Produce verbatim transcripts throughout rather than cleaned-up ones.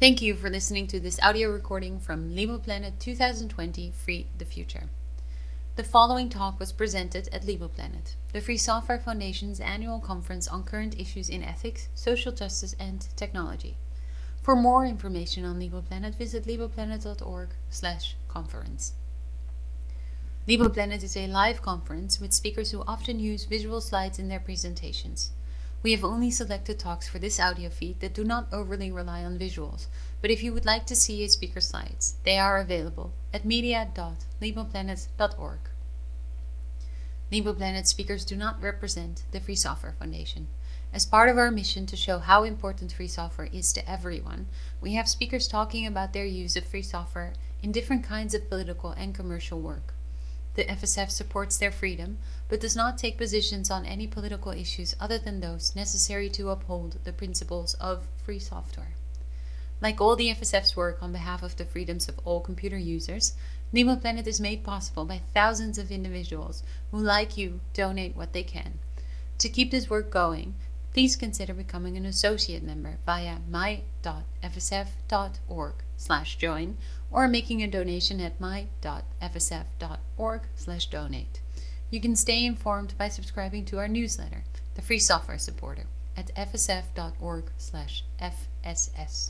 Thank you for listening to this audio recording from LiboPlanet twenty twenty Free the Future. The following talk was presented at LiboPlanet, the Free Software Foundation's annual conference on current issues in ethics, social justice, and technology. For more information on LiboPlanet, visit liboplanet dot org slash conference. LiboPlanet is a live conference with speakers who often use visual slides in their presentations. We have only selected talks for this audio feed that do not overly rely on visuals, but if you would like to see a speaker's slides, they are available at media dot liboplanet dot org. LiboPlanet speakers do not represent the Free Software Foundation. As part of our mission to show how important free software is to everyone, we have speakers talking about their use of free software in different kinds of political and commercial work. The F S F supports their freedom, but does not take positions on any political issues other than those necessary to uphold the principles of free software. Like all the F S F's work on behalf of the freedoms of all computer users, LiboPlanet is made possible by thousands of individuals who, like you, donate what they can. To keep this work going, please consider becoming an associate member via my dot f s f dot org slash join or making a donation at my dot f s f dot org slash donate. You can stay informed by subscribing to our newsletter, The Free Software Supporter, at f s f dot org slash f s s.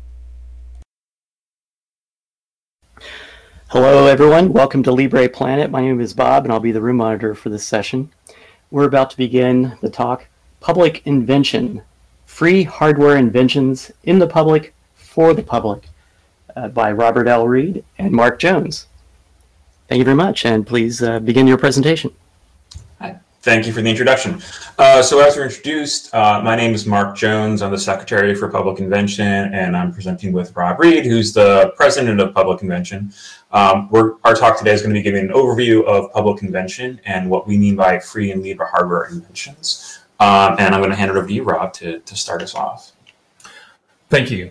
Hello everyone, welcome to LibrePlanet. My name is Bob and I'll be the room monitor for this session. We're about to begin the talk, Public Invention, Free Hardware Inventions in the Public, for the Public, uh, by Robert L. Reed and Mark Jones. Thank you very much, and please uh, begin your presentation. Hi. Thank you for the introduction. Uh, so as we're introduced, uh, my name is Mark Jones. I'm the Secretary for Public Invention, and I'm presenting with Rob Reed, who's the President of Public Invention. Um, we're, our talk today is going to be giving an overview of Public Invention and what we mean by free and Libre hardware inventions. Um, and I'm going to hand it over to you, Rob, to, to start us off. Thank you.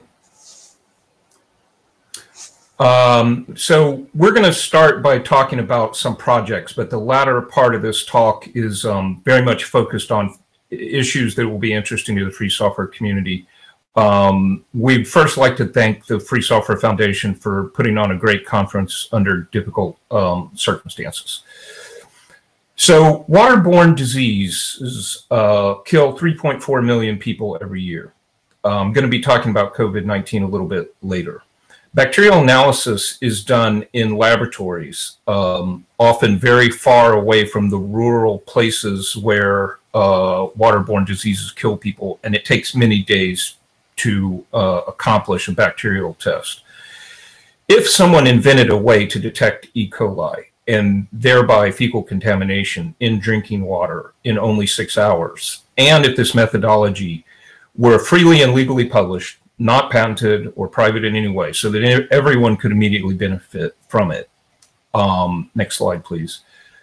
Um, so we're going to start by talking about some projects, but the latter part of this talk is um, very much focused on issues that will be interesting to the free software community. Um, we'd first like to thank the Free Software Foundation for putting on a great conference under difficult um, circumstances. So waterborne diseases uh, kill three point four million people every year. I'm going to be talking about COVID nineteen a little bit later. Bacterial analysis is done in laboratories, um, often very far away from the rural places where uh, waterborne diseases kill people, and it takes many days to uh, accomplish a bacterial test. If someone invented a way to detect E. coli and thereby fecal contamination in drinking water in only six hours, and if this methodology were freely and legally published, not patented or private in any way, so that everyone could immediately benefit from it. Um, next slide, please.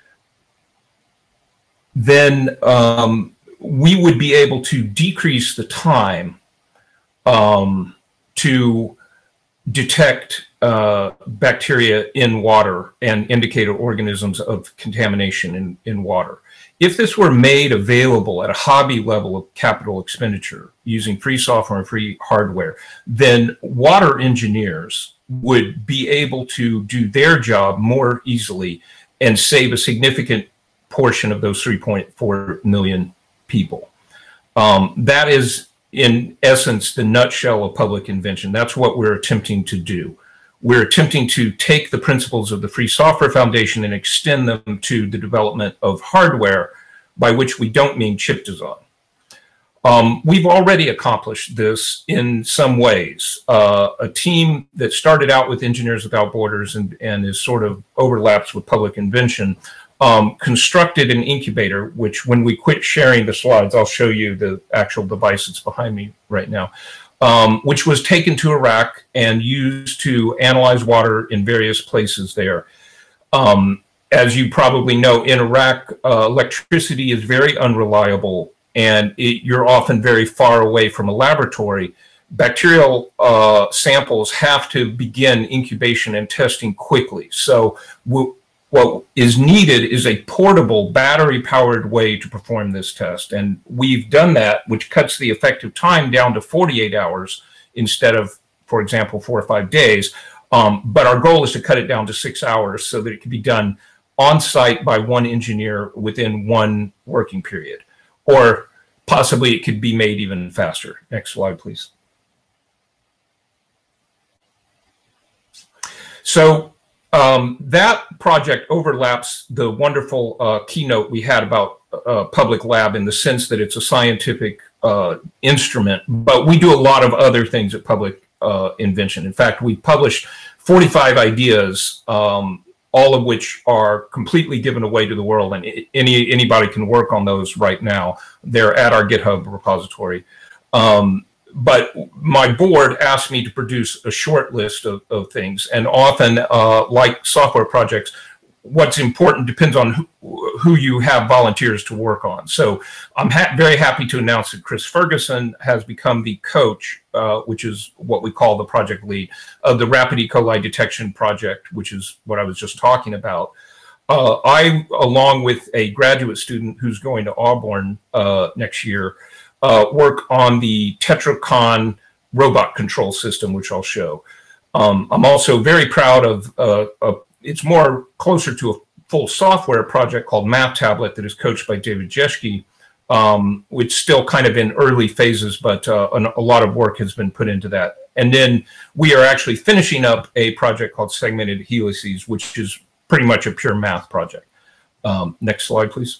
Then um, we would be able to decrease the time um, to detect uh, bacteria in water and indicator organisms of contamination in, in water. If this were made available at a hobby level of capital expenditure using free software and free hardware, then water engineers would be able to do their job more easily and save a significant portion of those three point four million people. Um, that is, in essence, the nutshell of public invention. That's what we're attempting to do. We're attempting to take the principles of the Free Software Foundation and extend them to the development of hardware, by which we don't mean chip design. Um, we've already accomplished this in some ways. Uh, a team that started out with Engineers Without Borders and, and is sort of overlaps with Public Invention um, constructed an incubator, which when we quit sharing the slides, I'll show you the actual device that's behind me right now. Um, which was taken to Iraq and used to analyze water in various places there. Um, as you probably know, in Iraq, uh, electricity is very unreliable, and it, you're often very far away from a laboratory. Bacterial uh, samples have to begin incubation and testing quickly. So we'll, what is needed is a portable, battery-powered way to perform this test. And we've done that, which cuts the effective time down to forty-eight hours instead of for example, four or five days. Um, but our goal is to cut it down to six hours so that it can be done on site by one engineer within one working period, or possibly it could be made even faster. Next slide, please. So um, that project overlaps the wonderful uh, keynote we had about uh, Public Lab, in the sense that it's a scientific uh, instrument, but we do a lot of other things at Public uh, Invention. In fact, we published forty-five ideas, um, all of which are completely given away to the world, and any anybody can work on those right now. They're at our GitHub repository. Um, but my board asked me to produce a short list of, of things, and often, uh, like software projects, what's important depends on who, who you have volunteers to work on. So I'm ha very happy to announce that Chris Ferguson has become the coach, uh, which is what we call the project lead of the Rapid E. coli Detection Project, which is what I was just talking about. Uh, I, along with a graduate student who's going to Auburn uh, next year, uh, work on the Tetracon robot control system, which I'll show. Um, I'm also very proud of uh, a it's more closer to a full software project called Math Tablet that is coached by David Jeschke, um, which still kind of in early phases, but uh, an, a lot of work has been put into that. And then we are actually finishing up a project called Segmented Helices, which is pretty much a pure math project. Um, next slide, please.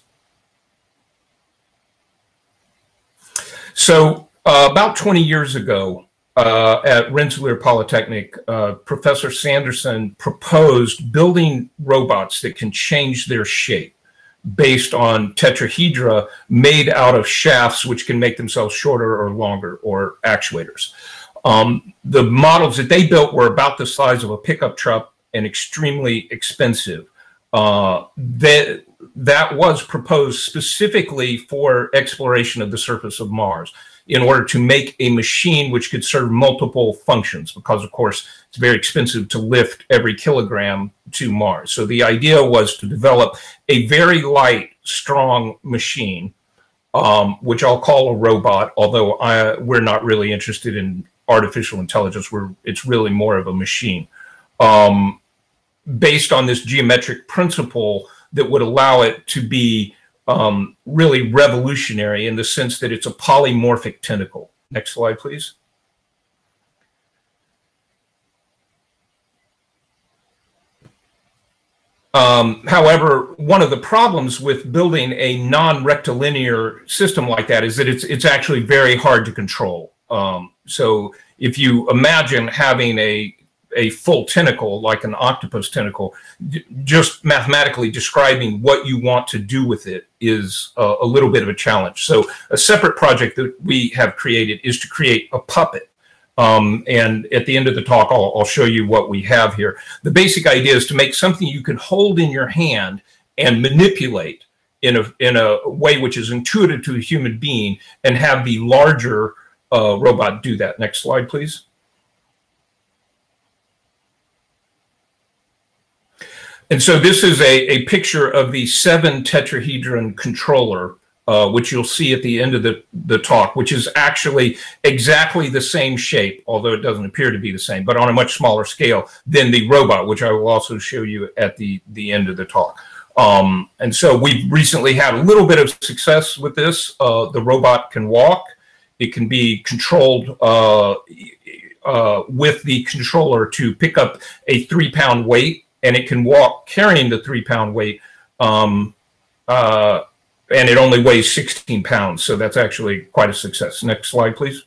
So uh, about twenty years ago, Uh, at Rensselaer Polytechnic, uh, Professor Sanderson proposed building robots that can change their shape based on tetrahedra made out of shafts which can make themselves shorter or longer, or actuators. Um, the models that they built were about the size of a pickup truck and extremely expensive. Uh, that, that was proposed specifically for exploration of the surface of Mars, in order to make a machine which could serve multiple functions, because, of course, it's very expensive to lift every kilogram to Mars. So the idea was to develop a very light, strong machine, um, which I'll call a robot, although I, we're not really interested in artificial intelligence. We're, it's really more of a machine, um, based on this geometric principle that would allow it to be Um, really revolutionary in the sense that it's a polymorphic tentacle. Next slide, please. Um, however, one of the problems with building a non-rectilinear system like that is that it's, it's actually very hard to control. Um, so if you imagine having a a full tentacle, like an octopus tentacle, just mathematically describing what you want to do with it is a, a little bit of a challenge. So a separate project that we have created is to create a puppet. Um, and at the end of the talk, I'll, I'll show you what we have here. The basic idea is to make something you can hold in your hand and manipulate in a, in a way which is intuitive to a human being, and have the larger uh, robot do that. Next slide, please. And so this is a, a picture of the seven tetrahedron controller, uh, which you'll see at the end of the, the talk, which is actually exactly the same shape, although it doesn't appear to be the same, but on a much smaller scale than the robot, which I will also show you at the, the end of the talk. Um, and so we've recently had a little bit of success with this. Uh, the robot can walk. It can be controlled uh, uh, with the controller to pick up a three-pound weight, and it can walk carrying the three-pound weight, um, uh, and it only weighs sixteen pounds, so that's actually quite a success. Next slide, please.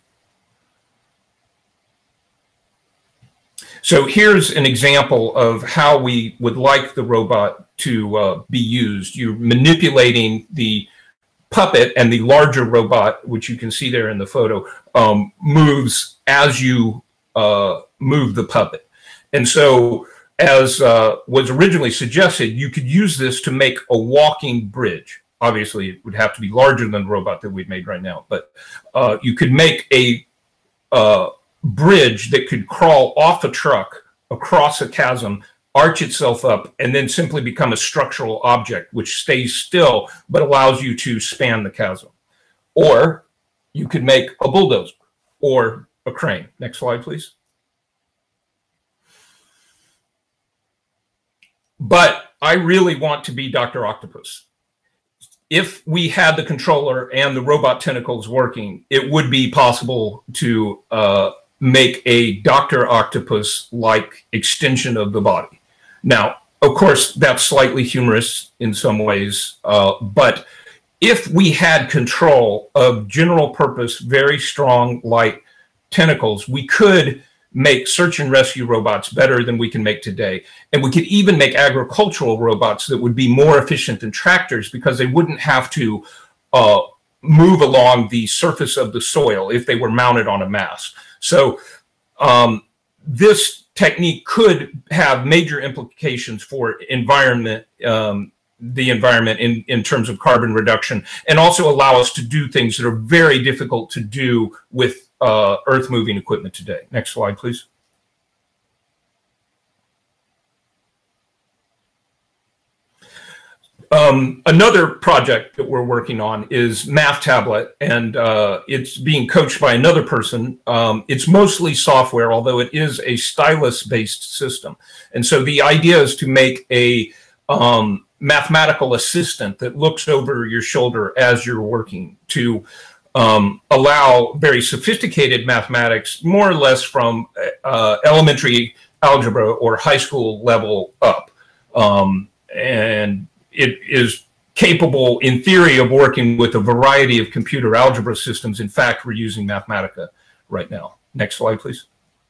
So here's an example of how we would like the robot to uh, be used. You're manipulating the puppet, and the larger robot, which you can see there in the photo, um, moves as you uh, move the puppet. And so, as uh, was originally suggested, you could use this to make a walking bridge. Obviously, it would have to be larger than the robot that we've made right now, but uh, you could make a uh, bridge that could crawl off a truck across a chasm, arch itself up, and then simply become a structural object which stays still but allows you to span the chasm. Or you could make a bulldozer or a crane. Next slide, please. but I really want to be Doctor Octopus. If we had the controller and the robot tentacles working, it would be possible to uh, make a Doctor Octopus-like extension of the body. Now, of course, that's slightly humorous in some ways, uh, but if we had control of general purpose, very strong light tentacles, we could make search and rescue robots better than we can make today. And we could even make agricultural robots that would be more efficient than tractors because they wouldn't have to uh, move along the surface of the soil if they were mounted on a mast. So um, this technique could have major implications for environment, um, the environment in, in terms of carbon reduction, and also allow us to do things that are very difficult to do with uh, earth moving equipment today. Next slide, please. Um, another project that we're working on is Math Tablet, and uh, it's being coached by another person. Um, it's mostly software, although it is a stylus-based system. And so the idea is to make a um, mathematical assistant that looks over your shoulder as you're working, to um, allow very sophisticated mathematics, more or less from uh, elementary algebra or high school level up. Um, and it is capable, in theory, of working with a variety of computer algebra systems. In fact, we're using Mathematica right now. Next slide, please.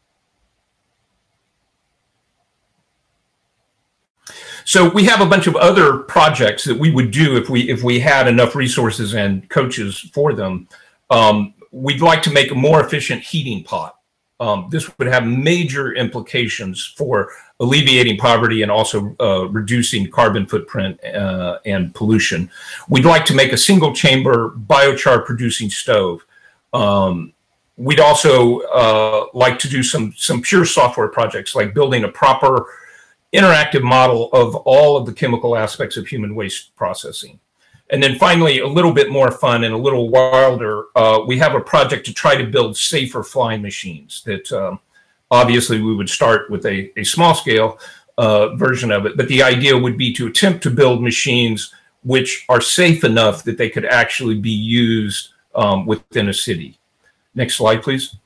So we have a bunch of other projects that we would do if we if we had enough resources and coaches for them. Um, we'd like to make a more efficient heating pot. Um, this would have major implications for alleviating poverty and also uh, reducing carbon footprint uh, and pollution. We'd like to make a single chamber biochar producing stove. Um, we'd also uh, like to do some, some pure software projects, like building a proper interactive model of all of the chemical aspects of human waste processing. And then finally, a little bit more fun and a little wilder, uh, we have a project to try to build safer flying machines that um, obviously we would start with a, a small scale uh, version of it. But the idea would be to attempt to build machines which are safe enough that they could actually be used um, within a city. Next slide, please.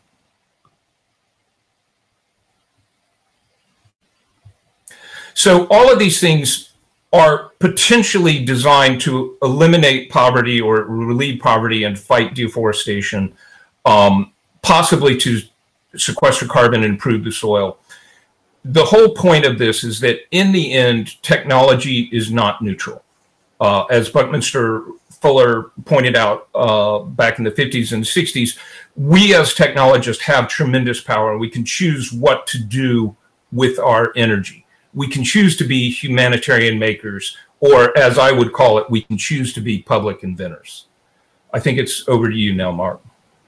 So all of these things are potentially designed to eliminate poverty or relieve poverty and fight deforestation, um, possibly to sequester carbon and improve the soil. The whole point of this is that in the end, technology is not neutral. Uh, as Buckminster Fuller pointed out uh, back in the fifties and sixties, we as technologists have tremendous power, and we can choose what to do with our energy. We can choose to be humanitarian makers, or as I would call it, we can choose to be public inventors. I think it's over to you now, Mark.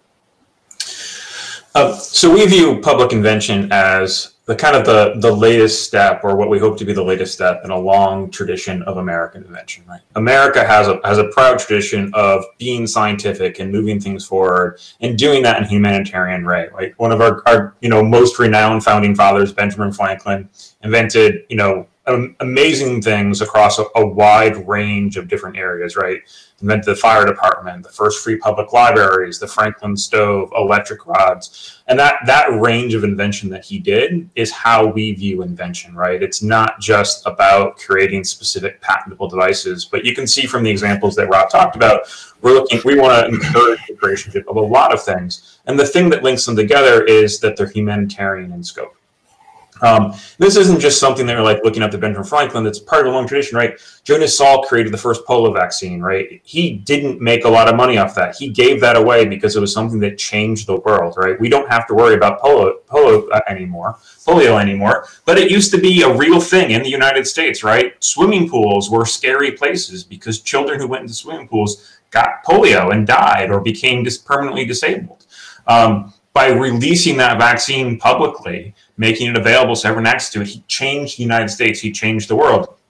Uh, so we view public invention as the kind of the, the latest step, or what we hope to be the latest step in a long tradition of American invention, right? America has a, has a proud tradition of being scientific and moving things forward and doing that in a humanitarian way. Like one of our, our you know, most renowned founding fathers, Benjamin Franklin, invented, you know, um, amazing things across a, a wide range of different areas, right? Invented the fire department, the first free public libraries, the Franklin stove, electric rods. And that, that range of invention that he did is how we view invention, right? It's not just about creating specific patentable devices, but you can see from the examples that Rob talked about, we're looking, we want to encourage the creation of a lot of things. And the thing that links them together is that they're humanitarian in scope. Um, this isn't just something that we're like looking up to Benjamin Franklin. That's part of a long tradition, right? Jonas Salk created the first polio vaccine, right? He didn't make a lot of money off that. He gave that away because it was something that changed the world, right? We don't have to worry about polio, polio anymore, polio anymore, but it used to be a real thing in the United States, right? Swimming pools were scary places because children who went into swimming pools got polio and died or became dis- permanently disabled. Um, by releasing that vaccine publicly, making it available so everyone access to it, he changed the United States, he changed the world.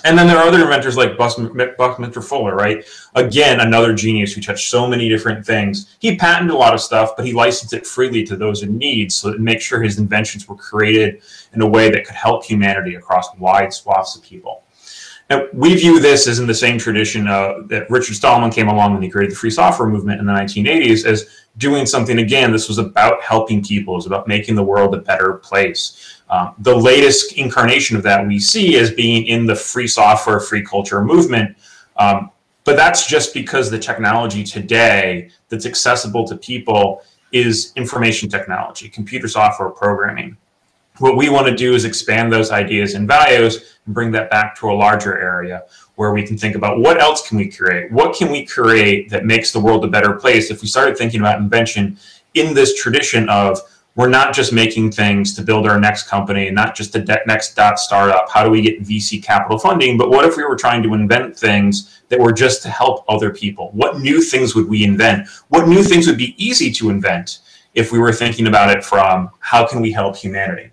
And then there are other inventors like Buckminster Fuller, right? Again, another genius who touched so many different things. He patented a lot of stuff, but he licensed it freely to those in need so that make sure his inventions were created in a way that could help humanity across wide swaths of people. And we view this as in the same tradition uh, that Richard Stallman came along when he created the free software movement in the nineteen eighties as doing something, again, this was about helping people. It was about making the world a better place. Um, the latest incarnation of that we see as being in the free software, free culture movement. Um, but that's just because the technology today that's accessible to people is information technology, computer software programming. What we want to do is expand those ideas and values and bring that back to a larger area where we can think about what else can we create? What can we create that makes the world a better place? If we started thinking about invention in this tradition of we're not just making things to build our next company and not just the de- next dot startup. How do we get V C capital funding? But what if we were trying to invent things that were just to help other people? What new things would we invent? What new things would be easy to invent if we were thinking about it from how can we help humanity?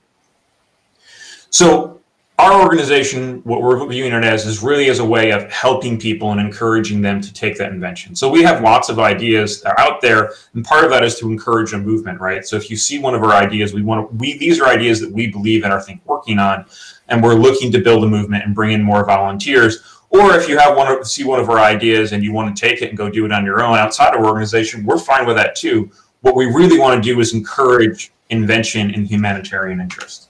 So our organization, what we're viewing it as, is really as a way of helping people and encouraging them to take that invention. So we have lots of ideas that are out there, and part of that is to encourage a movement, right? So if you see one of our ideas, we want to, we these are ideas that we believe and are think working on, and we're looking to build a movement and bring in more volunteers. Or if you have one of, see one of our ideas and you want to take it and go do it on your own outside of our organization, we're fine with that too. What we really want to do is encourage invention and humanitarian interest.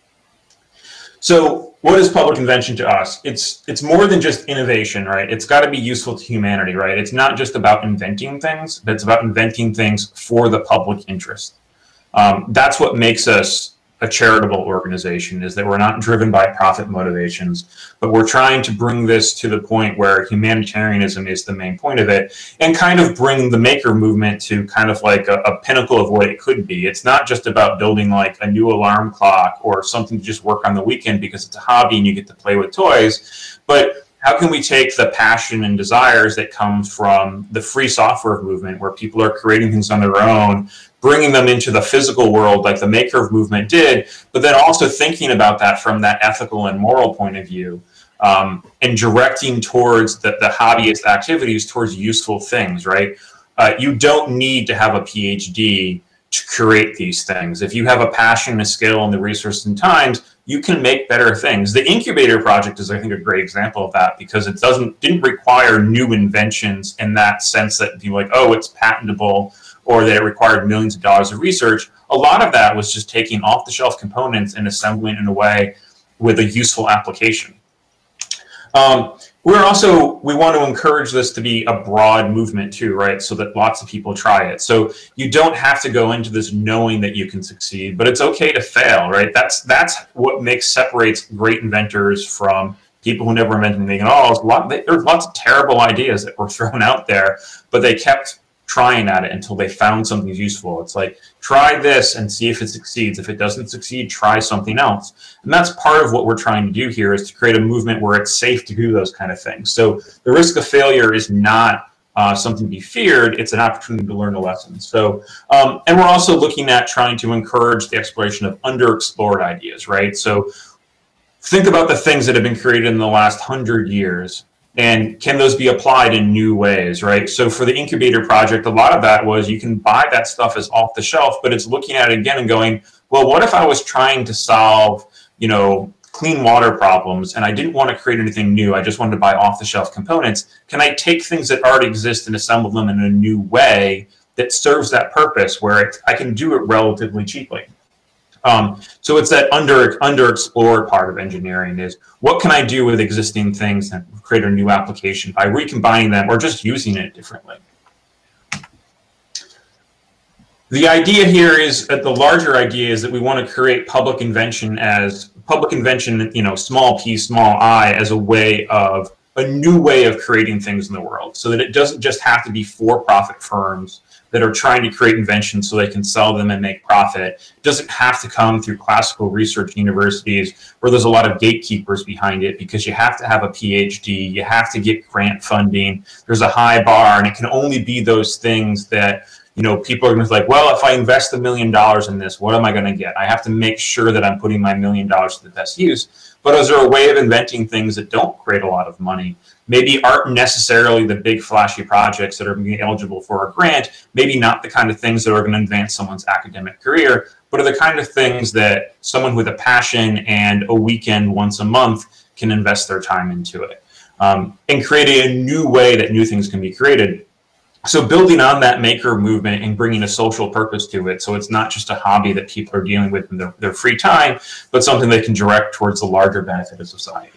So what is public invention to us? It's it's more than just innovation, right? It's got to be useful to humanity, right? It's not just about inventing things, but it's about inventing things for the public interest. Um, that's what makes us a charitable organization, is that we're not driven by profit motivations, but we're trying to bring this to the point where humanitarianism is the main point of it, and kind of bring the maker movement to kind of like a, a pinnacle of what it could be. It's not just about building like a new alarm clock or something to just work on the weekend because it's a hobby and you get to play with toys, but how can we take the passion and desires that come from the free software movement, where people are creating things on their own, bringing them into the physical world like the Maker movement did, but then also thinking about that from that ethical and moral point of view, um, and directing towards the, the hobbyist activities towards useful things, right? Uh, you don't need to have a P H D to create these things. If you have a passion, a skill, and the resources and times, you can make better things. The incubator project is, I think, a great example of that, because it doesn't didn't require new inventions in that sense that you're like, oh, it's patentable, or that it required millions of dollars of research. A lot of that was just taking off-the-shelf components and assembling in a way with a useful application. Um, we're also, we want to encourage this to be a broad movement too, right? So that lots of people try it. So you don't have to go into this knowing that you can succeed, but it's okay to fail, right? That's that's what makes separates great inventors from people who never invented anything at all. There's, a lot, there's lots of terrible ideas that were thrown out there, but they kept trying at it until they found something useful. It's like, try this and see if it succeeds. If it doesn't succeed, try something else. And that's part of what we're trying to do here, is to create a movement where it's safe to do those kind of things. So the risk of failure is not uh, something to be feared. It's an opportunity to learn a lesson. So, um, and we're also looking at trying to encourage the exploration of underexplored ideas, right? So think about the things that have been created in the last hundred years. And can those be applied in new ways, right? So for the incubator project, a lot of that was you can buy that stuff as off the shelf, but it's looking at it again and going, well, what if I was trying to solve, you know, clean water problems and I didn't want to create anything new. I just wanted to buy off the shelf components. Can I take things that already exist and assemble them in a new way that serves that purpose, where it, I can do it relatively cheaply? Um, so it's that under underexplored part of engineering, is what can I do with existing things and create a new application by recombining them or just using it differently. The idea here is that the larger idea is that we want to create public invention as public invention, you know, small p, small I, as a way of a new way of creating things in the world, so that it doesn't just have to be for-profit firms that are trying to create inventions so they can sell them and make profit. It doesn't have to come through classical research universities where there's a lot of gatekeepers behind it, because you have to have a P H D, you have to get grant funding, there's a high bar, and it can only be those things that You know, people are going to be like, well, if I invest a million dollars in this, what am I going to get? I have to make sure that I'm putting my million dollars to the best use. But is there a way of inventing things that don't create a lot of money? Maybe aren't necessarily the big flashy projects that are being eligible for a grant, maybe not the kind of things that are going to advance someone's academic career, but are the kind of things that someone with a passion and a weekend once a month can invest their time into it. Um, and creating a new way that new things can be created. So building on that maker movement and bringing a social purpose to it. So it's not just a hobby that people are dealing with in their, their free time, but something they can direct towards the larger benefit of society.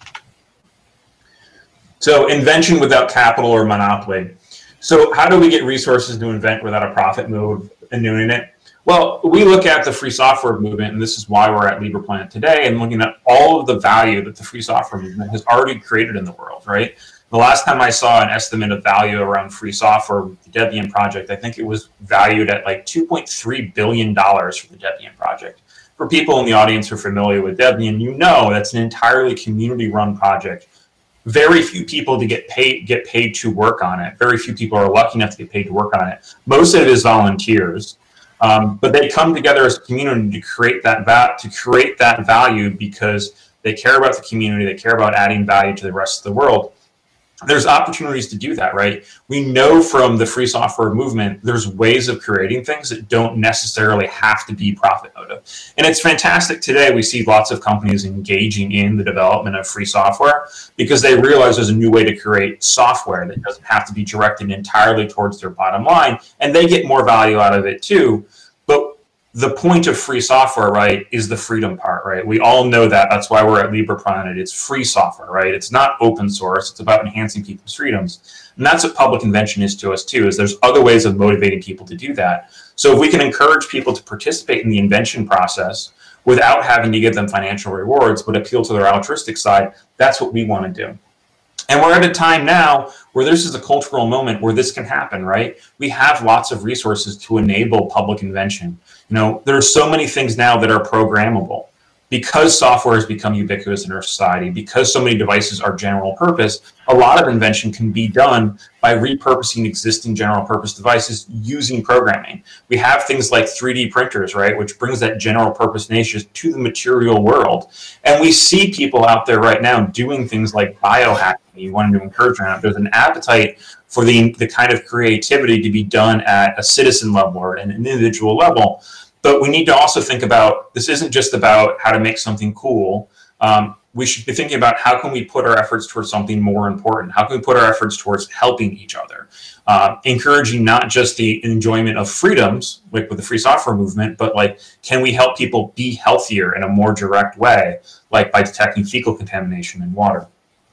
So invention without capital or monopoly. So how do we get resources to invent without a profit mode and doing it? Well, we look at the free software movement, and this is why we're at LibrePlanet today, and looking at all of the value that the free software movement has already created in the world, right? The last time I saw an estimate of value around free software with the Debian project, I think it was valued at like two point three billion dollars for the Debian project. For people in the audience who are familiar with Debian, you know that's an entirely community-run project. Very few people to get paid get paid to work on it. Very few people are lucky enough to get paid to work on it. Most of it is volunteers. Um, but they come together as a community to create that va- to create that value because they care about the community, they care about adding value to the rest of the world. There's opportunities to do that, right? We know from the free software movement, there's ways of creating things that don't necessarily have to be profit motive. And it's fantastic today. We see lots of companies engaging in the development of free software because they realize there's a new way to create software that doesn't have to be directed entirely towards their bottom line. And they get more value out of it too. But the point of free software, right, is the freedom part, right? We all know that. That's why we're at LibrePlanet. It's free software, right? It's not open source. It's about enhancing people's freedoms. And that's what public invention is to us, too, is there's other ways of motivating people to do that. So if we can encourage people to participate in the invention process without having to give them financial rewards, but appeal to their altruistic side, that's what we want to do. And we're at a time now where this is a cultural moment where this can happen, right? We have lots of resources to enable public invention. You know, there are so many things now that are programmable. Because software has become ubiquitous in our society, because so many devices are general purpose, a lot of invention can be done by repurposing existing general purpose devices using programming. We have things like three D printers, right, which brings that general purpose nature to the material world. And we see people out there right now doing things like biohacking. You wanted to encourage around. There's an appetite for the, the kind of creativity to be done at a citizen level or at an individual level. But we need to also think about, this isn't just about how to make something cool. Um, we should be thinking about how can we put our efforts towards something more important? How can we put our efforts towards helping each other? Uh, encouraging not just the enjoyment of freedoms, like with the free software movement, but like, can we help people be healthier in a more direct way, like by detecting fecal contamination in water?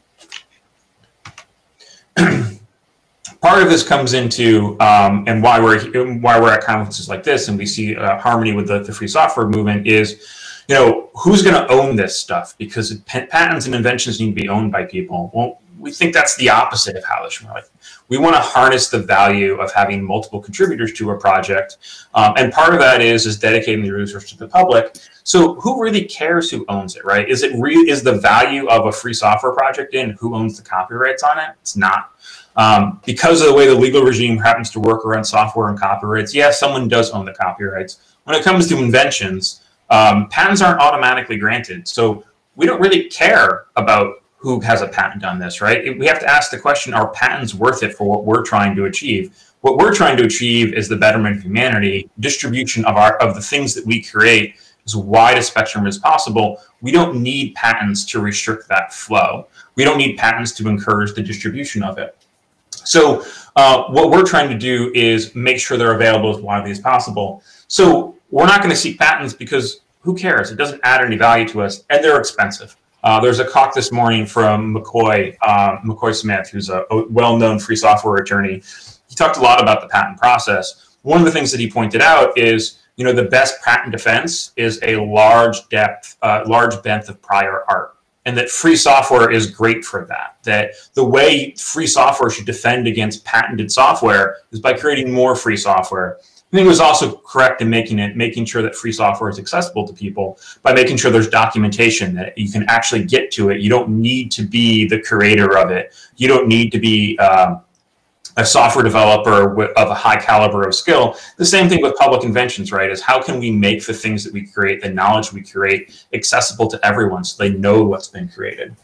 Part of this comes into um, and why we're why we're at conferences like this, and we see uh, harmony with the, the free software movement is, you know, who's going to own this stuff? Because patents and inventions need to be owned by people. Well, we think that's the opposite of how this should work. We want to harness the value of having multiple contributors to a project, um, and part of that is is dedicating the resource to the public. So who really cares who owns it, right? Is it re- is the value of a free software project in who owns the copyrights on it? It's not. Um, because of the way the legal regime happens to work around software and copyrights, yes, yeah, someone does own the copyrights. When it comes to inventions, um, patents aren't automatically granted. So we don't really care about who has a patent on this, right? We have to ask the question, are patents worth it for what we're trying to achieve? What we're trying to achieve is the betterment of humanity, distribution of our of the things that we create as wide a spectrum as possible. We don't need patents to restrict that flow. We don't need patents to encourage the distribution of it. So uh, what we're trying to do is make sure they're available as widely as possible. So we're not going to seek patents because who cares? It doesn't add any value to us, and they're expensive. Uh, there's a talk this morning from McCoy, uh, McCoy Smith, who's a, a well-known free software attorney. He talked a lot about the patent process. One of the things that he pointed out is, you know, the best patent defense is a large depth, uh, large depth of prior art. And that free software is great for that. That the way free software should defend against patented software is by creating more free software. I think it was also correct in making it, making sure that free software is accessible to people by making sure there's documentation that you can actually get to it. You don't need to be the creator of it. You don't need to be, um, a software developer with, of a high caliber of skill. The same thing with public inventions, right? Is how can we make the things that we create, the knowledge we create, accessible to everyone so they know what's been created.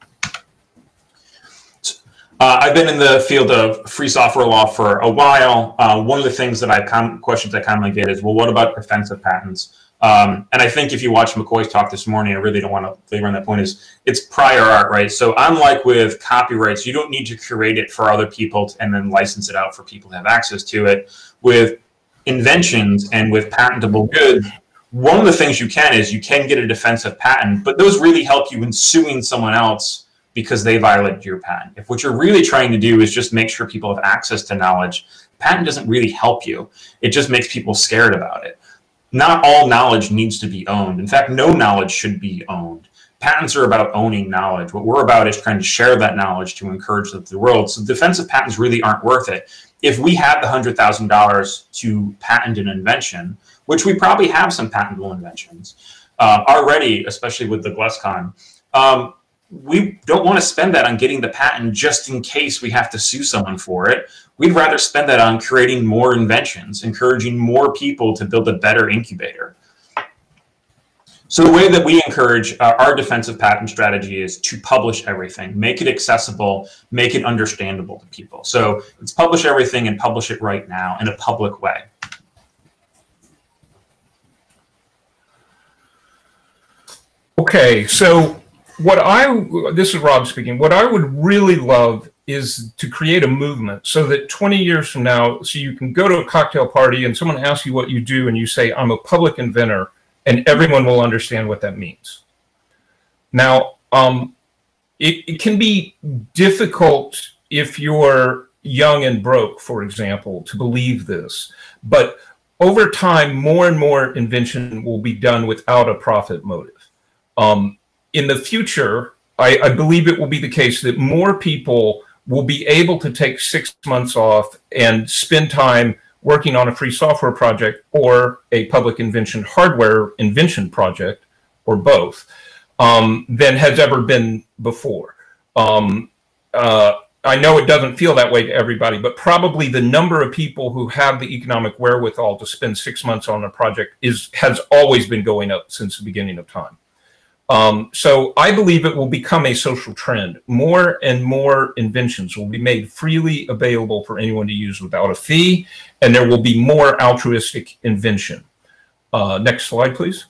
Uh, I've been in the field of free software law for a while. Uh, one of the things that I com- questions I commonly get is, well, what about defensive patents? Um, and I think if you watch McCoy's talk this morning, I really don't want to labor on that point, is it's prior art, right? So unlike with copyrights, you don't need to curate it for other people to, and then license it out for people to have access to it. With inventions and with patentable goods, one of the things you can is you can get a defensive patent, but those really help you in suing someone else because they violated your patent. If what you're really trying to do is just make sure people have access to knowledge, patent doesn't really help you. It just makes people scared about it. Not all knowledge needs to be owned. In fact, no knowledge should be owned. Patents are about owning knowledge. What we're about is trying to share that knowledge to encourage the world. So defensive patents really aren't worth it. If we had the one hundred thousand dollars to patent an invention, which we probably have some patentable inventions uh, already, especially with the GLESCON, um, we don't want to spend that on getting the patent just in case we have to sue someone for it. We'd rather spend that on creating more inventions, encouraging more people to build a better incubator. So the way that we encourage uh, our defensive patent strategy is to publish everything, make it accessible, make it understandable to people. So let's publish everything and publish it right now in a public way. Okay, so what I, this is Rob speaking, what I would really love is to create a movement so that twenty years from now, so you can go to a cocktail party and someone asks you what you do and you say, I'm a public inventor, and everyone will understand what that means. Now, um, it, it can be difficult if you're young and broke, for example, to believe this, but over time, more and more invention will be done without a profit motive. Um, in the future, I, I believe it will be the case that more people will be able to take six months off and spend time working on a free software project or a public invention hardware invention project, or both, um, than has ever been before. Um, uh, I know it doesn't feel that way to everybody, but probably the number of people who have the economic wherewithal to spend six months on a project is has always been going up since the beginning of time. Um, so I believe it will become a social trend. More and more inventions will be made freely available for anyone to use without a fee, and there will be more altruistic invention. Uh, next slide, please.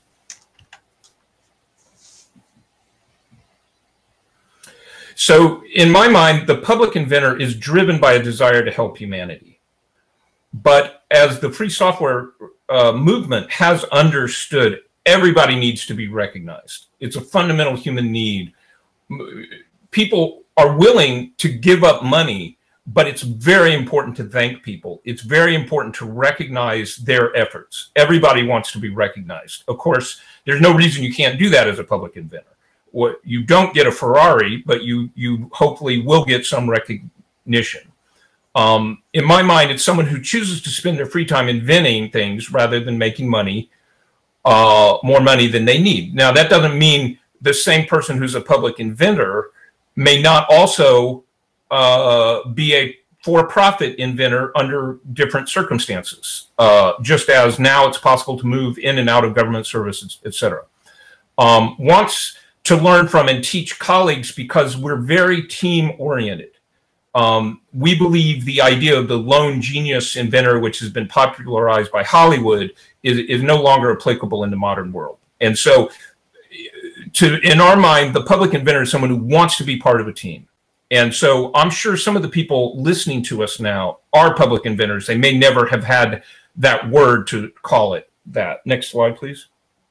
So in my mind, the public inventor is driven by a desire to help humanity. But as the free software uh, movement has understood, everybody needs to be recognized. It's a fundamental human need. People are willing to give up money, but it's very important to thank people. It's very important to recognize their efforts. Everybody wants to be recognized. Of course, there's no reason you can't do that as a public inventor. What, you don't get a Ferrari, but you, you hopefully will get some recognition. Um, in my mind, it's someone who chooses to spend their free time inventing things rather than making money, uh, more money than they need. Now, that doesn't mean the same person who's a public inventor may not also uh, be a for-profit inventor under different circumstances, uh, just as now it's possible to move in and out of government services, et cetera. Um, wants to learn from and teach colleagues because we're very team-oriented. Um, we believe the idea of the lone genius inventor, which has been popularized by Hollywood, is, is no longer applicable in the modern world. And so, to, in our mind, the public inventor is someone who wants to be part of a team. And so I'm sure some of the people listening to us now are public inventors. They may never have had that word to call it that. Next slide, please.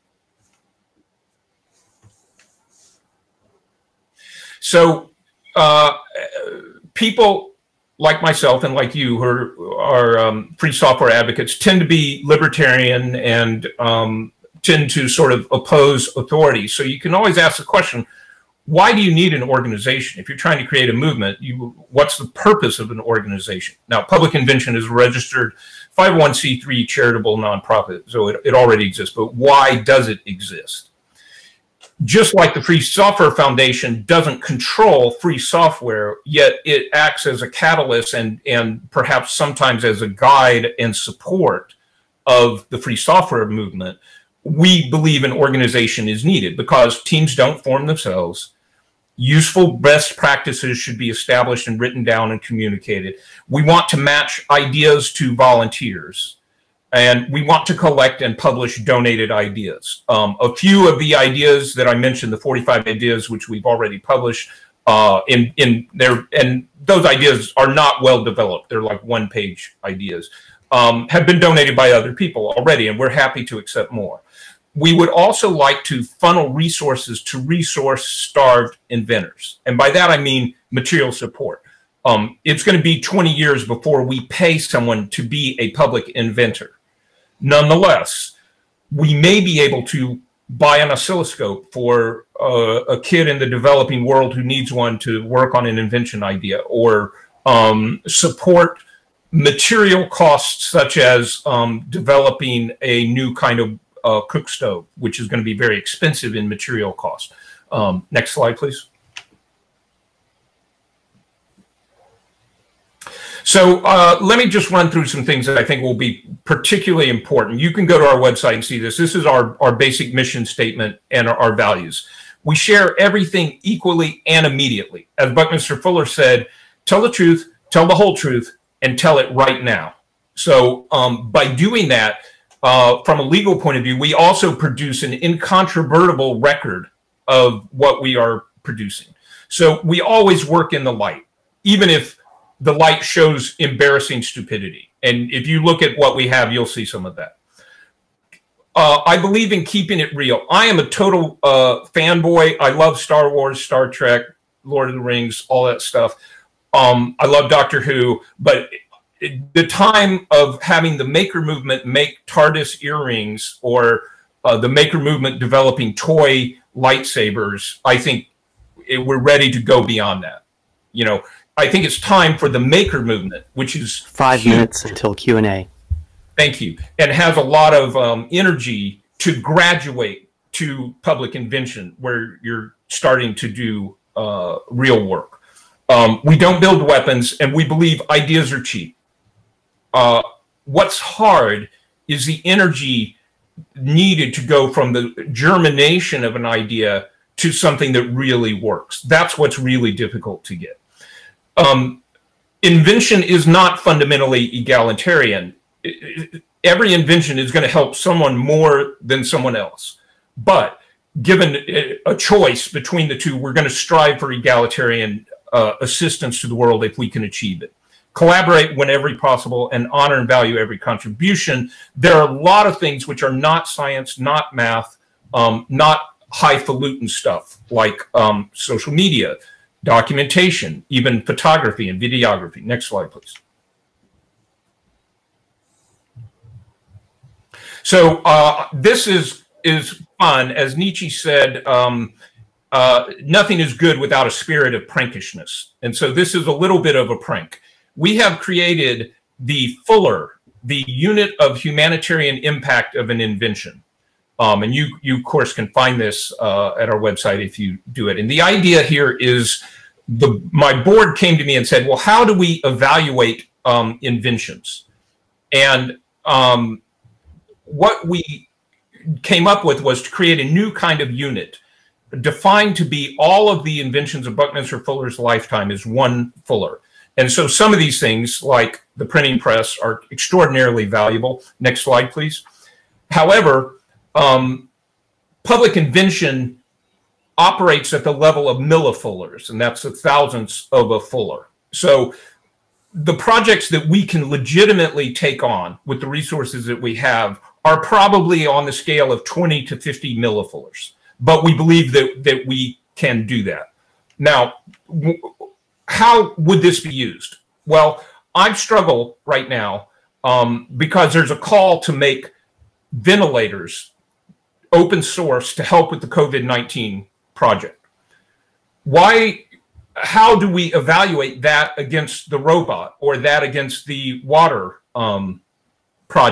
So uh, people like myself and like you who are, are um, free software advocates tend to be libertarian and um, tend to sort of oppose authority. So you can always ask the question, why do you need an organization? If you're trying to create a movement, you, what's the purpose of an organization? Now, Public Invention is a registered five oh one c three charitable nonprofit, so it, it already exists. But why does it exist? just like the Free Software Foundation doesn't control free software, yet it acts as a catalyst and, and perhaps sometimes as a guide and support of the free software movement. We believe an organization is needed because teams don't form themselves. Useful best practices should be established and written down and communicated. We want to match ideas to volunteers. And we want to collect and publish donated ideas. Um, a few of the ideas that I mentioned, the forty-five ideas, which we've already published, uh, in in there, and those ideas are not well developed. They're like one-page ideas, um, have been donated by other people already, and we're happy to accept more. We would also like to funnel resources to resource-starved inventors, and by that I mean material support. Um, it's going to be twenty years before we pay someone to be a public inventor. Nonetheless, we may be able to buy an oscilloscope for uh, a kid in the developing world who needs one to work on an invention idea, or um, support material costs such as um, developing a new kind of uh, cook stove, which is going to be very expensive in material cost. Um, next slide, please. So uh, let me just run through some things that I think will be particularly important. You can go to our website and see this. This is our, our basic mission statement and our, our values. We share everything equally and immediately. As Buckminster Fuller said, tell the truth, tell the whole truth, and tell it right now. So um, by doing that, uh, from a legal point of view, we also produce an incontrovertible record of what we are producing. So we always work in the light, even if the light shows embarrassing stupidity. And if you look at what we have, you'll see some of that. Uh, I believe in keeping it real. I am a total uh, fanboy. I love Star Wars, Star Trek, Lord of the Rings, all that stuff. Um, I love Doctor Who, but it, the time of having the maker movement make TARDIS earrings, or uh, the maker movement developing toy lightsabers, I think it, we're ready to go beyond that. You know, I think it's time for the maker movement, which is Five huge. minutes until Q and A. Thank you. And has a lot of um, energy to graduate to public invention, where you're starting to do uh, real work. Um, we don't build weapons, and we believe ideas are cheap. Uh, what's hard is the energy needed to go from the germination of an idea to something that really works. That's what's really difficult to get. Um, invention is not fundamentally egalitarian. Every invention is going to help someone more than someone else. But given a choice between the two, we're going to strive for egalitarian uh, assistance to the world if we can achieve it. Collaborate whenever possible and honor and value every contribution. There are a lot of things which are not science, not math, um, not highfalutin stuff like um, social media, documentation, even photography and videography. Next slide, please. So uh, this is, is fun. As Nietzsche said, um, uh, nothing is good without a spirit of prankishness. And so this is a little bit of a prank. We have created the Fuller, the unit of humanitarian impact of an invention. Um, and you, you, of course, can find this uh, at our website if you do it. And the idea here is, the my board came to me and said, well, how do we evaluate um, inventions? And um, what we came up with was to create a new kind of unit, defined to be all of the inventions of Buckminster Fuller's lifetime as one Fuller. And so some of these things, like the printing press, are extraordinarily valuable. Next slide, please. However, um, public invention operates at the level of millifullers, and that's the thousandths of a Fuller. So the projects that we can legitimately take on with the resources that we have are probably on the scale of twenty to fifty millifullers. But we believe that, that we can do that. Now, how would this be used? Well, I struggle right now um, because there's a call to make ventilators open source to help with the COVID nineteen project. Why, how do we evaluate that against the robot or that against the water um, project?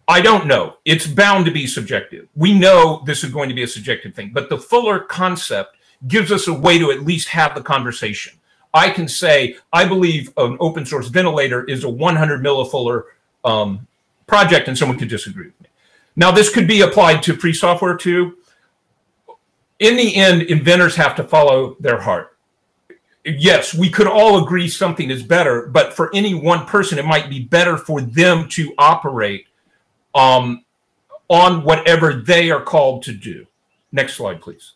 I don't know. It's bound to be subjective. We know this is going to be a subjective thing, but the fuller concept gives us a way to at least have the conversation. I can say, I believe an open source ventilator is a one hundred millifuller um, project, and someone could disagree with me. Now, this could be applied to free software too. In the end, inventors have to follow their heart. Yes, we could all agree something is better, but for any one person, it might be better for them to operate um, on whatever they are called to do. Next slide, please.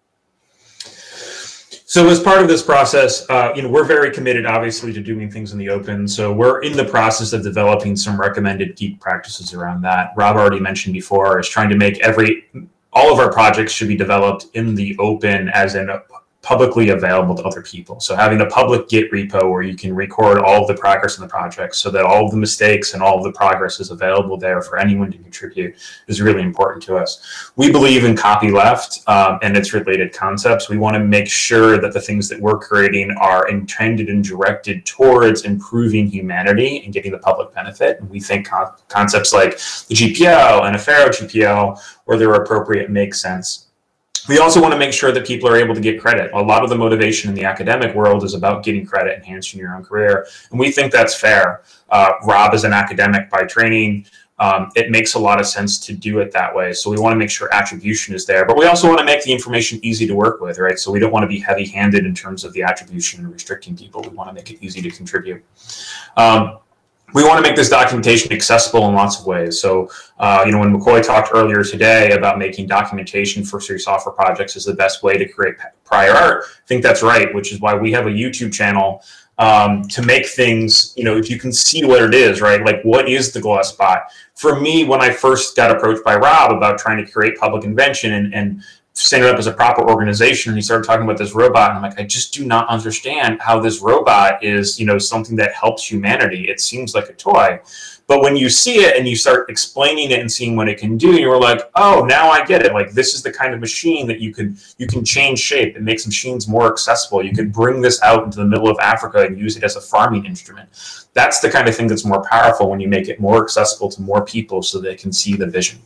So as part of this process, uh, you know, we're very committed, obviously, to doing things in the open. So we're in the process of developing some recommended geek practices around that. Rob already mentioned before is trying to make every, all of our projects should be developed in the open, as in a, publicly available to other people. So having a public Git repo where you can record all of the progress in the project so that all of the mistakes and all of the progress is available there for anyone to contribute is really important to us. We believe in copyleft um, and its related concepts. We want to make sure that the things that we're creating are intended and directed towards improving humanity and getting the public benefit. And we think con concepts like the G P L and a Faro G P L, where they're appropriate, make sense. We also want to make sure that people are able to get credit. A lot of the motivation in the academic world is about getting credit, enhancing your own career. And we think that's fair. Uh, Rob is an academic by training. Um, it makes a lot of sense to do it that way. So we want to make sure attribution is there, but we also want to make the information easy to work with, right? So we don't want to be heavy-handed in terms of the attribution and restricting people. We want to make it easy to contribute. Um, We want to make this documentation accessible in lots of ways. So, uh, you know, when McCoy talked earlier today about making documentation for free software projects is the best way to create prior art, I think that's right, which is why we have a YouTube channel um, to make things, you know, if you can see what it is, right? Like, what is the Glosspot? For me, when I first got approached by Rob about trying to create public invention and, and set it up as a proper organization, and he started talking about this robot, and I'm like, I just do not understand how this robot is, you know, something that helps humanity. It seems like a toy. But when you see it and you start explaining it and seeing what it can do, you're like, oh, now I get it. Like, this is the kind of machine that you can you can change shape. It makes machines more accessible. You could bring this out into the middle of Africa and use it as a farming instrument. That's the kind of thing that's more powerful when you make it more accessible to more people so they can see the vision.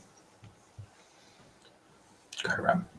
Go ahead, Rob.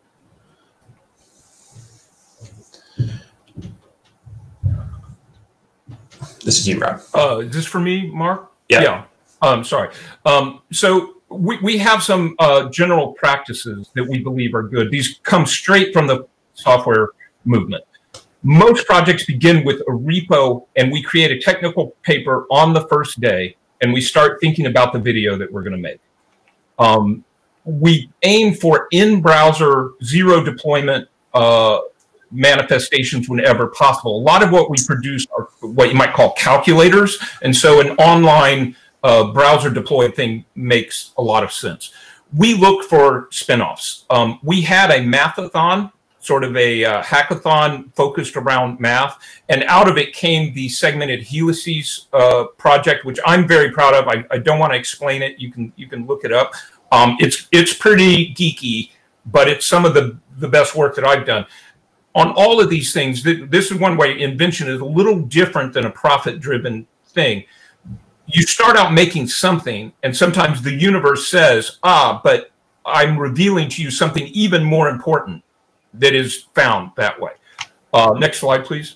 This is you, Rob. Uh, is this for me, Mark? Yeah. Yeah. Um, sorry. Um, so we, we have some uh, general practices that we believe are good. These come straight from the software movement. Most projects begin with a repo, and we create a technical paper on the first day, and we start thinking about the video that we're going to make. Um, we aim for in-browser, zero deployment uh, manifestations whenever possible. A lot of what we produce are what you might call calculators, and so an online uh, browser deployed thing makes a lot of sense. We look for spinoffs. Um, we had a mathathon, sort of a uh, hackathon focused around math, and out of it came the segmented helices uh, project, which I'm very proud of. I, I don't want to explain it. You can you can look it up. Um, it's it's pretty geeky, but it's some of the the best work that I've done. On all of these things, this is one way invention is a little different than a profit-driven thing. You start out making something, and sometimes the universe says, ah, but I'm revealing to you something even more important that is found that way. Uh, next slide, please.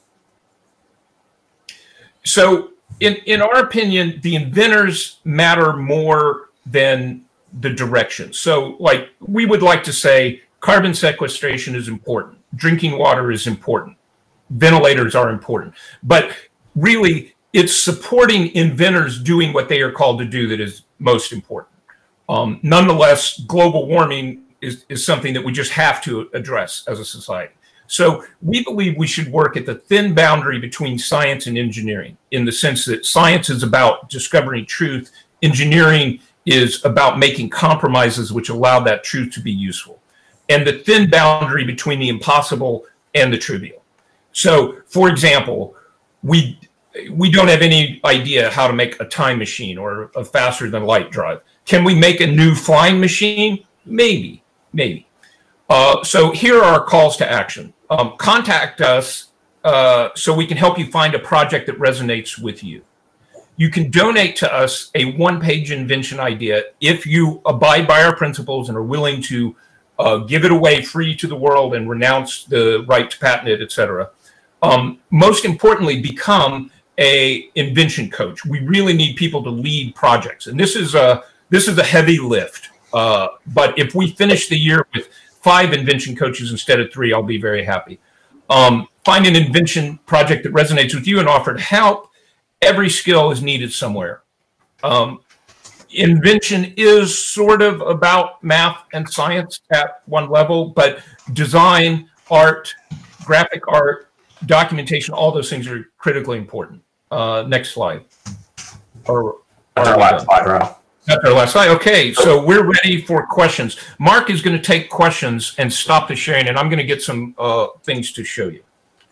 So in, in our opinion, the inventors matter more than the direction. So like we would like to say carbon sequestration is important. Drinking water is important. Ventilators are important. But really, it's supporting inventors doing what they are called to do that is most important. Um, nonetheless, global warming is, is something that we just have to address as a society. So we believe we should work at the thin boundary between science and engineering, in the sense that science is about discovering truth. Engineering is about making compromises which allow that truth to be useful. And the thin boundary between the impossible and the trivial. So, for example, we we don't have any idea how to make a time machine or a faster than light drive. Can we make a new flying machine? Maybe, maybe. Uh, so here are our calls to action. Um, contact us uh, so we can help you find a project that resonates with you. you can donate to us a one-page invention idea if you abide by our principles and are willing to uh, give it away free to the world and renounce the right to patent it, et cetera. Um, most importantly, become a invention coach. We really need people to lead projects, and this is a this is a heavy lift. Uh, but if we finish the year with five invention coaches instead of three, I'll be very happy. Um, find an invention project that resonates with you and offer to help. Every skill is needed somewhere. Um, invention is sort of about math and science at one level, but design, art, graphic art, documentation, all those things are critically important. Uh, next slide. Or, That's our last slide, Rob. That's our last slide. Okay, so we're ready for questions. Mark is going to take questions and stop the sharing, and I'm going to get some uh, things to show you.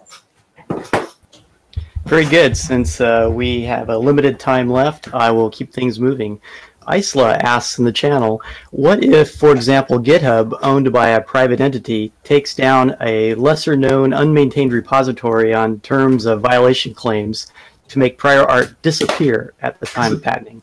Very good. Since uh, we have a limited time left, I will keep things moving. Isla asks in the channel, what if, for example, GitHub, owned by a private entity, takes down a lesser-known, unmaintained repository on terms of violation claims to make prior art disappear at the time of patenting?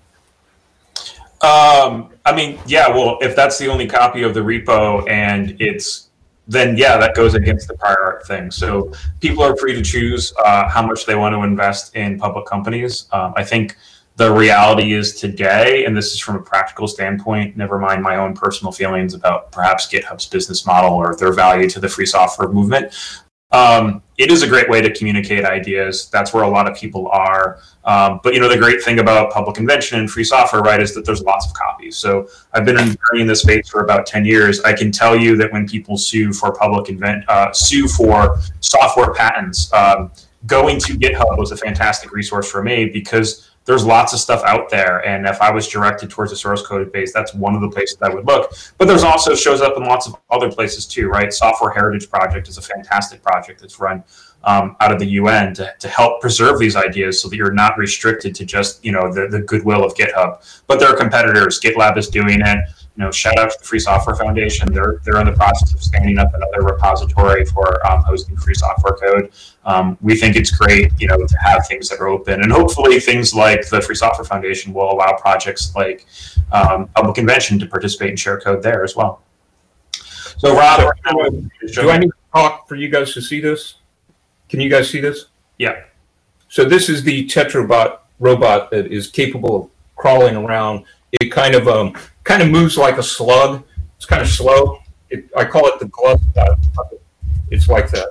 Um, I mean, yeah, well, if that's the only copy of the repo and it's then yeah, that goes against the prior art thing. So people are free to choose uh, how much they want to invest in public companies. Um, I think the reality is today, and this is from a practical standpoint, never mind my own personal feelings about perhaps GitHub's business model or their value to the free software movement. Um, it is a great way to communicate ideas. That's where a lot of people are. Um, but, you know, the great thing about public invention and free software, right, is that there's lots of copies. So I've been in, in this space for about ten years. I can tell you that when people sue for public invent, uh, sue for software patents, um, going to GitHub was a fantastic resource for me because there's lots of stuff out there. And if I was directed towards a source code base, that's one of the places I would look. But there's also shows up in lots of other places too, right? Software Heritage Project is a fantastic project that's run um, out of the U N to, to help preserve these ideas so that you're not restricted to just, you know, the, the goodwill of GitHub. But there are competitors. GitLab is doing it. You know, shout out to the Free Software Foundation. They're they're in the process of standing up another repository for um, hosting free software code. Um, we think it's great, you know, to have things that are open, and hopefully things like the Free Software Foundation will allow projects like um, Public Invention to participate and share code there as well. So, Rob, so, do I need to talk for you guys to see this? Can you guys see this? Yeah. So this is the Tetrabot robot that is capable of crawling around. It kind of um, kind of moves like a slug. It's kind of slow. It, I call it the glove dot. It's like that.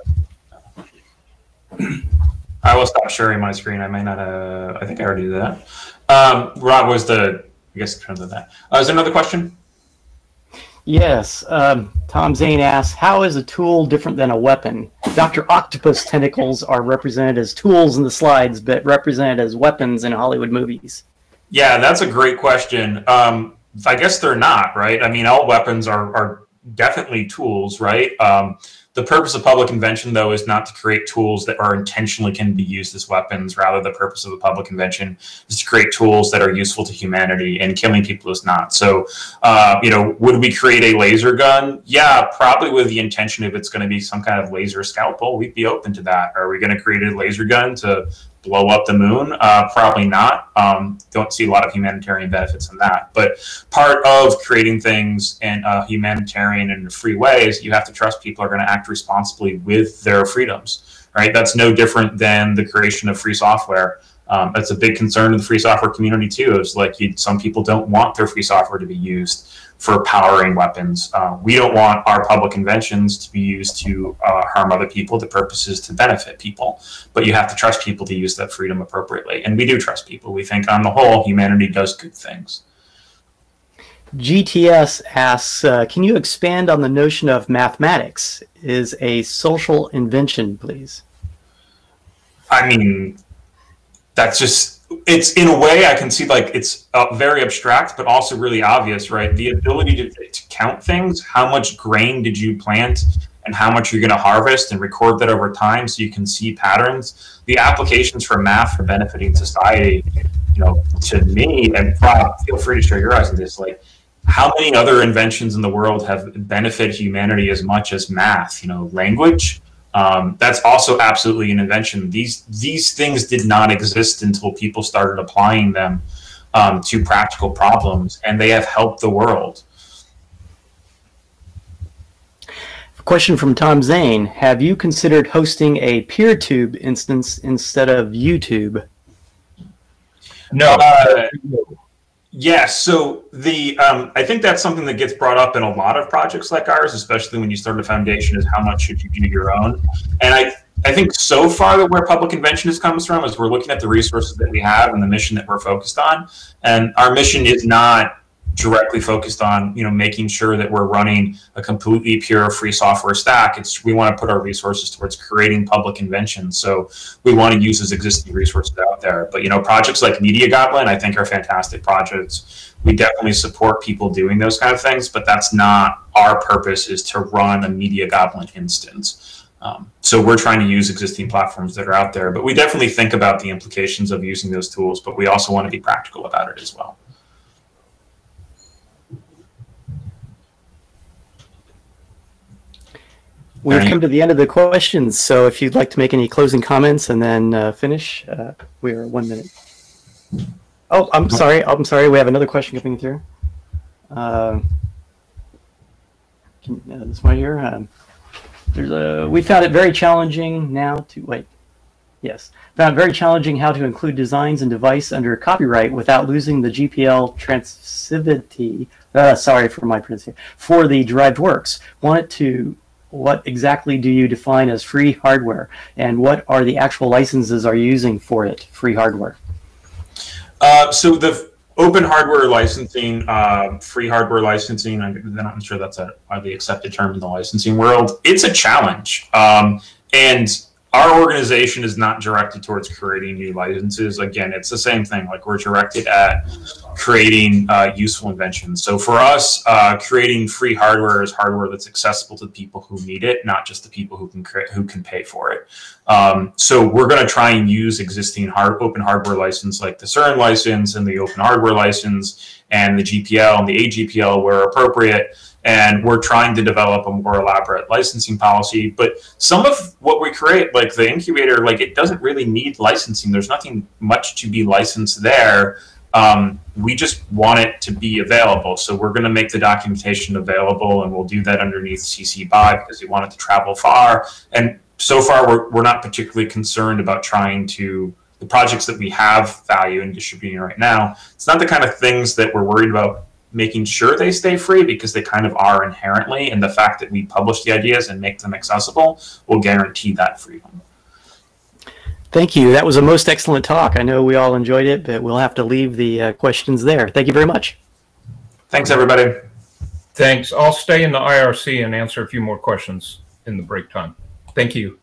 I will stop sharing my screen. I may not. Uh, I think I already did that. Um, Rob was the. I guess in terms of that. Uh, is there another question? Yes. Um, Tom Zane asks, how is a tool different than a weapon? Doctor Octopus tentacles are represented as tools in the slides, but represented as weapons in Hollywood movies. Yeah, that's a great question. Um, I guess they're not, right? I mean, all weapons are, are definitely tools, right? Um, the purpose of public invention, though, is not to create tools that are intentionally can be used as weapons. Rather, the purpose of a public invention is to create tools that are useful to humanity, and killing people is not. So, uh, you know, would we create a laser gun? Yeah, probably with the intention if it's going to be some kind of laser scalpel, we'd be open to that. Are we going to create a laser gun to blow up the moon? Uh, probably not. Um, don't see a lot of humanitarian benefits in that. But part of creating things in a humanitarian and free way is you have to trust people are going to act responsibly with their freedoms, right? That's no different than the creation of free software. Um, that's a big concern in the free software community too. Is like you, some people don't want their free software to be used for powering weapons. Uh, we don't want our public inventions to be used to uh, harm other people. The purpose is to benefit people, but you have to trust people to use that freedom appropriately. And we do trust people. We think on the whole, humanity does good things. G T S asks, uh, can you expand on the notion of mathematics is a social invention, please? I mean, that's just, it's in a way I can see like it's uh, very abstract, but also really obvious, right? The ability to, to count things, how much grain did you plant and how much you're going to harvest and record that over time so you can see patterns. The applications for math for benefiting society, you know, to me, and Rob, feel free to share your eyes on this, like how many other inventions in the world have benefited humanity as much as math? You know, language, Um, that's also absolutely an invention. These these things did not exist until people started applying them um, to practical problems, and they have helped the world. A question from Tom Zane. Have you considered hosting a PeerTube instance instead of YouTube? No. Uh, Yes, so the um, I think that's something that gets brought up in a lot of projects like ours, especially when you start a foundation, is how much should you do your own? And I I think so far that where Public Invention comes from is we're looking at the resources that we have and the mission that we're focused on. And our mission is not directly focused on, you know, making sure that we're running a completely pure free software stack. It's we want to put our resources towards creating public inventions. So we want to use those existing resources out there. But, you know, projects like Media Goblin, I think, are fantastic projects. We definitely support people doing those kind of things, but that's not our purpose, is to run a Media Goblin instance. Um, so we're trying to use existing platforms that are out there, but we definitely think about the implications of using those tools, but we also want to be practical about it as well. We've come to the end of the questions, so if you'd like to make any closing comments and then uh, finish, uh, we are one minute. Oh, I'm sorry. I'm sorry. We have another question coming through. Uh, can, uh, this one here. Um, there's a. We found it very challenging now to wait. Yes, found it very challenging how to include designs and device under copyright without losing the G P L transivity. Uh, sorry for my pronunciation. For the derived works, wanted to. What exactly do you define as free hardware, and what are the actual licenses are you using for it, free hardware? Uh, so the open hardware licensing, uh, free hardware licensing, I'm not sure that's a widely accepted term in the licensing world. It's a challenge. Um, and our organization is not directed towards creating new licenses. Again, it's the same thing. Like, we're directed at creating uh, useful inventions. So for us, uh, creating free hardware is hardware that's accessible to the people who need it, not just the people who can create, who can pay for it. Um, so we're going to try and use existing hard, open hardware license, like the CERN license and the open hardware license and the G P L and the A G P L where appropriate. And we're trying to develop a more elaborate licensing policy. But some of what we create, like the incubator, like it doesn't really need licensing. There's nothing much to be licensed there. Um, we just want it to be available. So we're going to make the documentation available, and we'll do that underneath C C B Y because we want it to travel far. And so far, we're, we're not particularly concerned about trying to, the projects that we have value in distributing right now, it's not the kind of things that we're worried about making sure they stay free, because they kind of are inherently, and the fact that we publish the ideas and make them accessible will guarantee that freedom. Thank you. That was a most excellent talk. I know we all enjoyed it, but we'll have to leave the uh, questions there. Thank you very much. Thanks, everybody. Thanks. I'll stay in the I R C and answer a few more questions in the break time. Thank you.